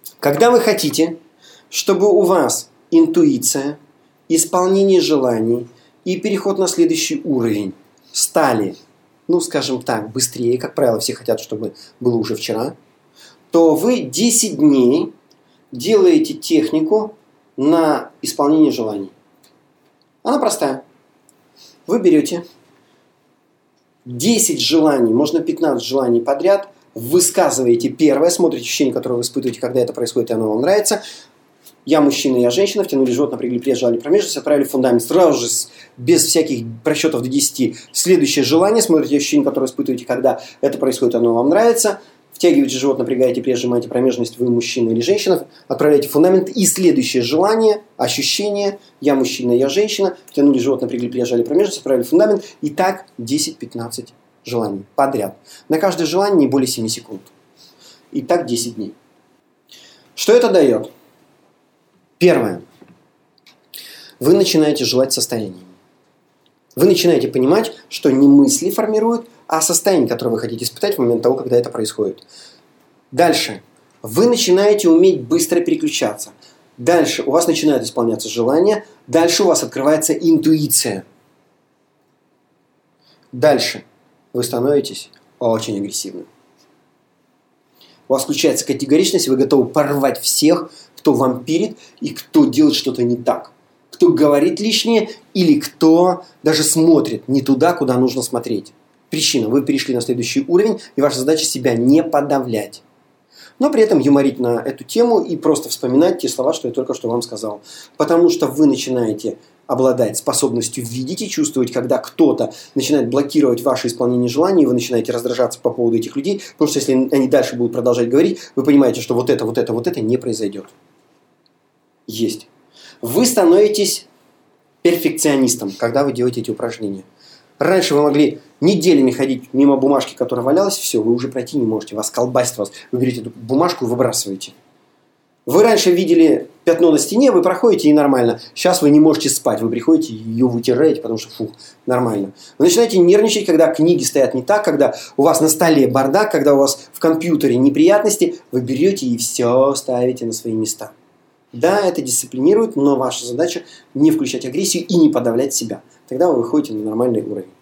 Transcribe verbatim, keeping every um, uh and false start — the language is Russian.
Когда вы хотите, чтобы у вас интуиция, исполнение желаний и переход на следующий уровень стали, ну, скажем так, быстрее, как правило, все хотят, чтобы было уже вчера, то вы десять дней делаете технику на исполнение желаний. Она простая. Вы берете десять желаний, можно пятнадцать желаний подряд, высказываете первое, смотрите ощущение, которое вы испытываете, когда это происходит, и оно вам нравится. Я мужчина, я женщина, втянули живот, напрягли пресс, сжали промежность, отправили в фундамент. Сразу же, без всяких просчетов до десяти, следующее желание, смотрите ощущение, которое испытываете, когда это происходит, оно вам нравится. Втягиваете живот, напрягаете пресс, сжимаете промежность, вы мужчина или женщина, отправляете в фундамент. И следующее желание, ощущение, я мужчина, я женщина, втянули живот, напрягли пресс, сжали промежность, отправили в фундамент. И так десять-пятнадцать желаний подряд. На каждое желание не более семи секунд. И так десять дней. Что это дает? Первое. Вы начинаете желать состояниями. Вы начинаете понимать, что не мысли формируют, а состояние, которое вы хотите испытать в момент того, когда это происходит. Дальше. Вы начинаете уметь быстро переключаться. Дальше у вас начинают исполняться желания. Дальше у вас открывается интуиция. Дальше вы становитесь очень агрессивным. У вас включается категоричность, вы готовы порвать всех, кто вампирит и кто делает что-то не так. Кто говорит лишнее или кто даже смотрит не туда, куда нужно смотреть. Причина. Вы перешли на следующий уровень, и ваша задача себя не подавлять. Но при этом юморить на эту тему и просто вспоминать те слова, что я только что вам сказал. Потому что вы начинаете обладать способностью видеть и чувствовать, когда кто-то начинает блокировать ваше исполнение желаний, и вы начинаете раздражаться по поводу этих людей, потому что если они дальше будут продолжать говорить, вы понимаете, что вот это, вот это, вот это не произойдет. Есть. Вы становитесь перфекционистом, когда вы делаете эти упражнения. Раньше вы могли неделями ходить мимо бумажки, которая валялась, все, вы уже пройти не можете, вас колбасит вас. Вы берете эту бумажку и выбрасываете. Вы раньше видели пятно на стене, вы проходите и нормально. Сейчас вы не можете спать, вы приходите и ее вытираете, потому что фух, нормально. Вы начинаете нервничать, когда книги стоят не так, когда у вас на столе бардак, когда у вас в компьютере неприятности, вы берете и все ставите на свои места. Да, это дисциплинирует, но ваша задача не включать агрессию и не подавлять себя. Тогда вы выходите на нормальный уровень.